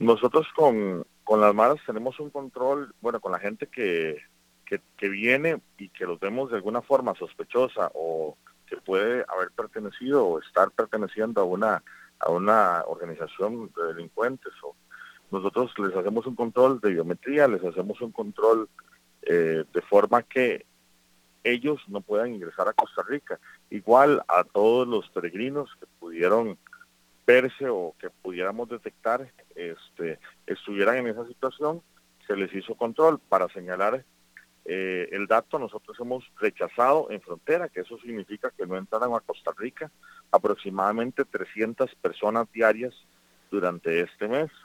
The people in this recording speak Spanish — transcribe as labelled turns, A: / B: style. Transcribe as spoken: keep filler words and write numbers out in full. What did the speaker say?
A: Nosotros con, con las maras tenemos un control, bueno, con la gente que, que, que viene y que los vemos de alguna forma sospechosa o que puede haber pertenecido o estar perteneciendo a una, a una organización de delincuentes. O nosotros les hacemos un control de biometría, les hacemos un control eh, de forma que ellos no puedan ingresar a Costa Rica. Igual a todos los peregrinos que pudieron verse o que pudiéramos detectar este, estuvieran en esa situación, se les hizo control. Para señalar eh, el dato, nosotros hemos rechazado en frontera, que eso significa que no entraron a Costa Rica, aproximadamente trescientas personas diarias durante este mes.